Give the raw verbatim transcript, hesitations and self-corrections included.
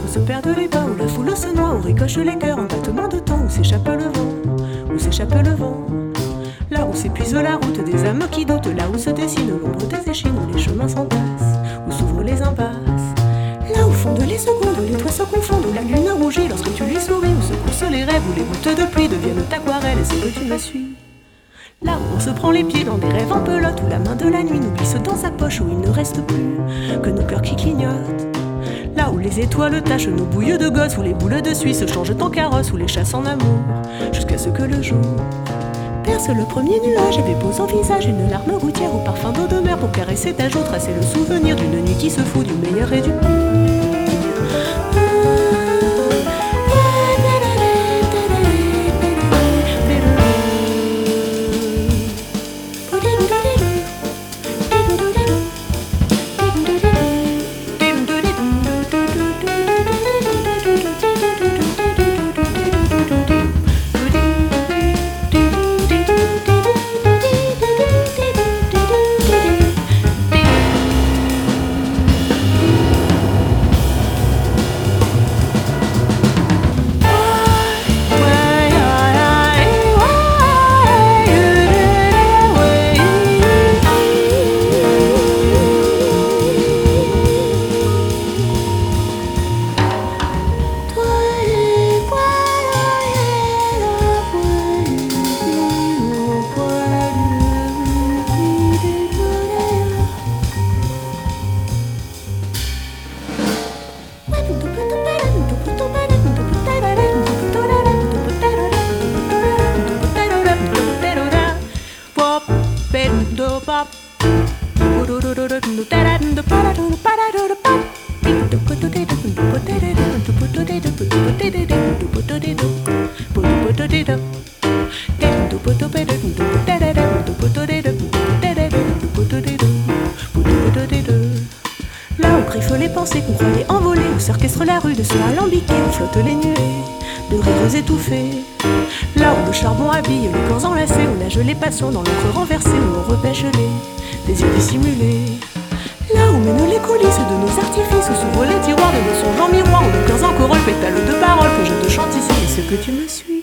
se perdent les pas, où la foule se noie, où ricochent les cœurs en battement de temps, où s'échappe le vent, où s'échappe le vent. Là où s'épuise la route des âmes qui doutent, là où se dessine l'ombre des échines, où les chemins s'entassent, où s'ouvrent les impasses. Là où fondent les secondes, les toits se confondent, où la lune rougit lorsque tu lui souris, où se coursent les rêves, où les gouttes de pluie deviennent aquarelles, et c'est que tu me suis. Là où on se prend les pieds dans des rêves en pelote, où la main de la nuit nous glisse dans sa poche, où il ne reste plus que nos cœurs qui clignotent. Là où les étoiles tachent nos bouilles de gosse, où les boules de suie se changent en carrosse, où les chassent en amour, jusqu'à ce que le jour perce le premier nuage et dépose en visage une larme gouttière au parfum d'eau de mer pour caresser ta joue, tracer le souvenir d'une nuit qui se fout du meilleur et du pire. Là où griffent les pensées qu'on croyait envolées, où s'orchestre la rue de ce alambiqué, où flottent les nuées de rires étouffés. Là où le charbon habille les corps enlacés, où nagent les passions dans l'encre renversée, où on repêche les désirs dissimulés. Là où mènent les coulisses de nos artifices, où s'ouvrent les tiroirs de nos songes en miroir, où nos cœurs encore le pétale de paroles que je te chante ici, et ce que tu me suis.